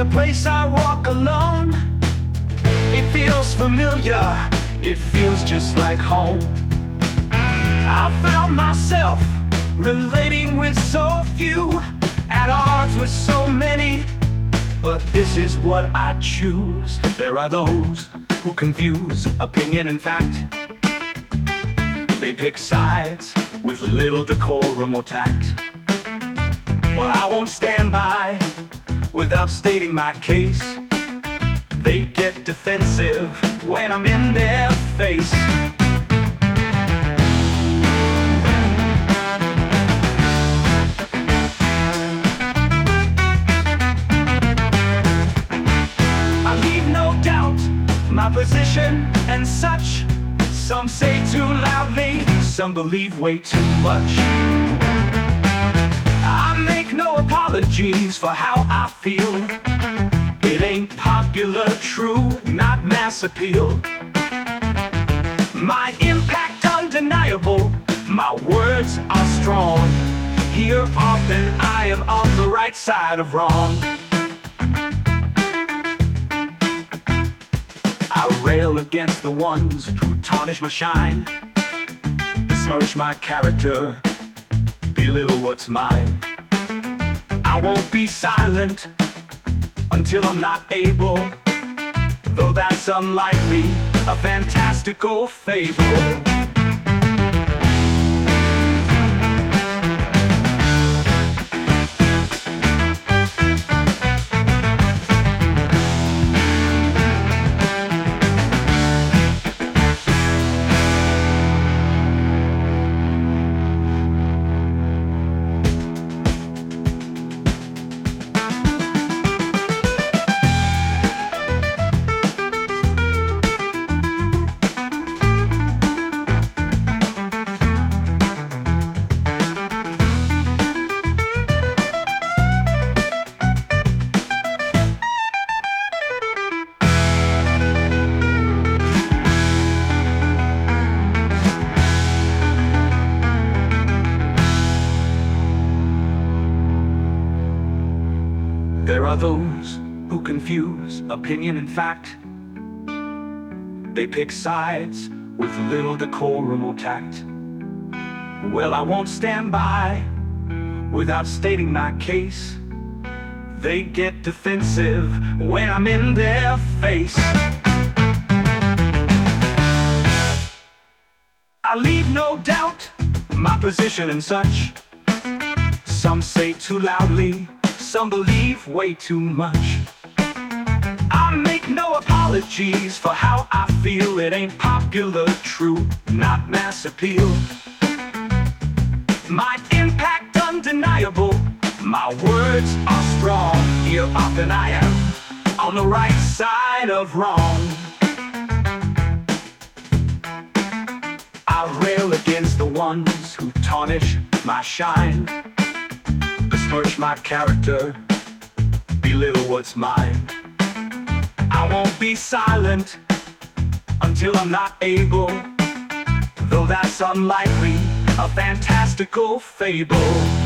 place I walk alone. It feels familiar, it feels just like home. I found myself relating with so few, at odds with so many, but this is what I choose. There are those who confuse opinion and fact. They pick sides with little decorum or tact. Well, I won't stand by without stating my case. They get defensive when I'm in their face. I leave no doubt my position and such. Some say too loudly, some believe way too much. I make no apologies for how I feel. It ain't popular, true, not mass appeal. My impact undeniable, my words are strong. Here often I am on the right side of wrong. I rail against the ones who tarnish my shine, besmirch my character, belittle what's mine. I won't be silent until I'm not able, though that's unlikely, a fantastical fable. There are those who confuse opinion and fact. They pick sides with little decorum or tact. Well, I won't stand by without stating my case. They get defensive when I'm in their face. I leave no doubt my position and such. Some say too loudly, some believe way too much. I make no apologies for how I feel. It ain't popular, true, not mass appeal. My impact undeniable, my words are strong. Here often I am on the right side of wrong. I rail against the ones who tarnish my shine, besmirch my character, belittle what's mine. I won't be silent until I'm not able, though that's unlikely, a fantastical fable.